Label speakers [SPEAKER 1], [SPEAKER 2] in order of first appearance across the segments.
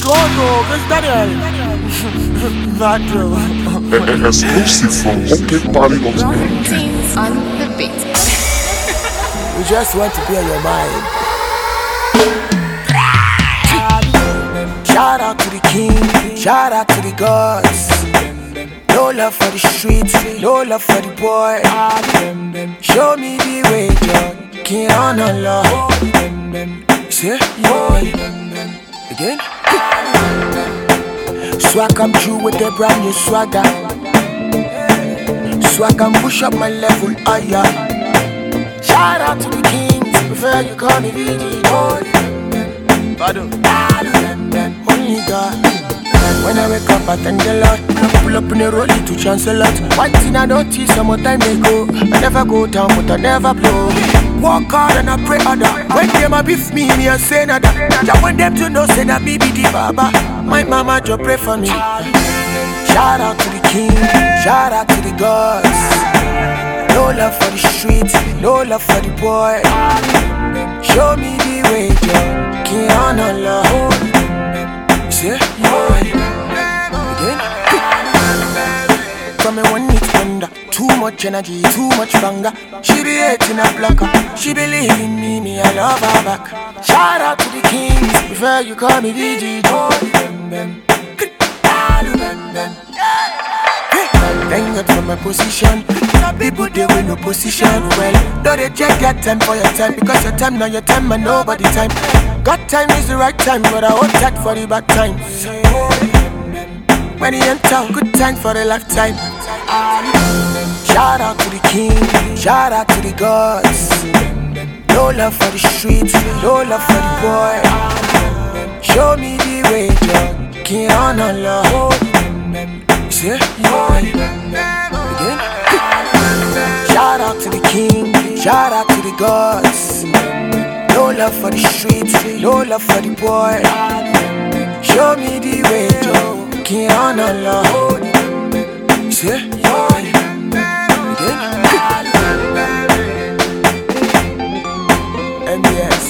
[SPEAKER 1] God, it's Daniel. Madro.
[SPEAKER 2] Exclusive from OKParty.com.
[SPEAKER 3] Teens on the beat.
[SPEAKER 1] We just want to be on your mind. Shout out to the king, shout out to the gods. No love for the streets, no love for the boy. Show me the way, John. King on the law. See? Again? Swag come through with a brand new swagger. Swag and push up my level higher. Shout out to the kings, prefer you call me VG. Only God. When I wake up I thank the Lord. I pull up in a rollie to chance a lot. One thing I notice, some more time they go. I never go down but I never blow. Walk hard and I pray harder. When them a beef me I say nada. I want them to know say that me be the baba. My mama just pray for me. Shout out to the king, shout out to the gods. No love for the streets, no love for the boy. Show me the way, Joe. King on the law. See? Again? From me one need thunder. Too much energy, too much banger. She be hating a blocker. She believe in me, I love her back. Shout out to the kings, prefer you call me VG. Thank God for my position. People they will no position. Well, don't they check that time for your time? Because your time now your time and nobody time. God time is the right time, but I hope that for the bad times. When he enter, good time for a lifetime. Shout out to the king, shout out to the gods. No love for the streets, no love for the boy. Show me the way, John. King on the law. See? Again? Shout out to the king, shout out to the gods. No love for the streets, no love for the boy. Show me the way, Joe. King on the law. See? Again? MBS.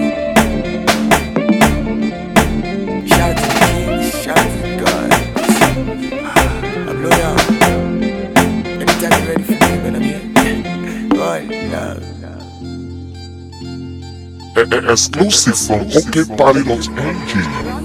[SPEAKER 1] Shout out to the king, shout out to the gods. I blow down. Anytime you're ready for me, when I'm here. God, love.
[SPEAKER 2] Exclusive from OKParty.com.